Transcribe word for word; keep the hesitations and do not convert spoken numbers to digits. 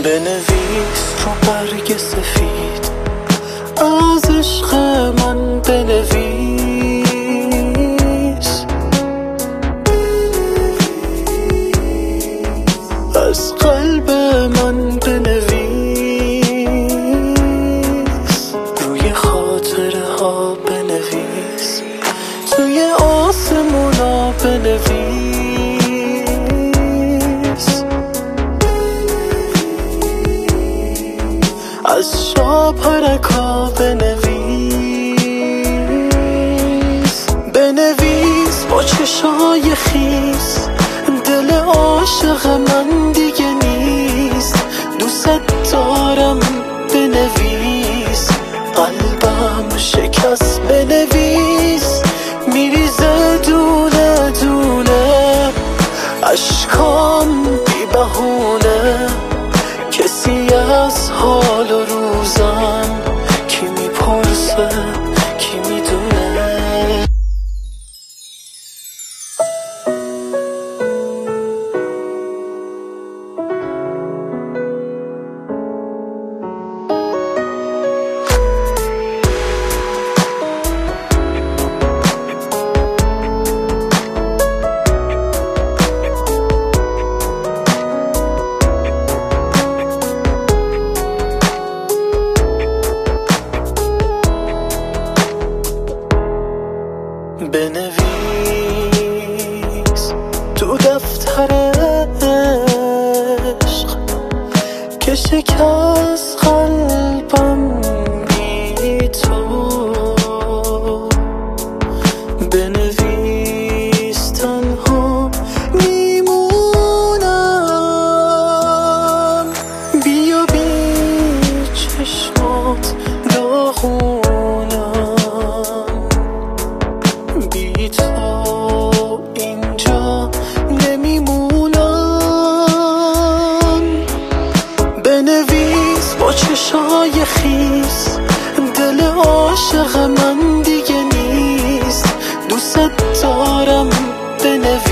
بنویس رو برگ سفید از عشق من بنویس، از قلب من بنویس، روی خاطره ها بنویس، توی آسمونا بنویس، از شب پرکا بنویس، بنویس با چشای خیس دل عاشق من دیگه نیست، دوست دارم بنویس، قلبم شکست بنویس، میریزه دونه دونه اشکام بی بهونه، کسی از حال و روزم کی میپرسه کی میدونه. بنویس تو دفتر عشق که شکست قلبم بی تو، بنویس تنها میمونم، بیا بی چشمات داغونم، بی تو اینجا نمیمونم، بنویس با چشای خیس دل عاشق من دیگه نیست، دوست دارم بنویس.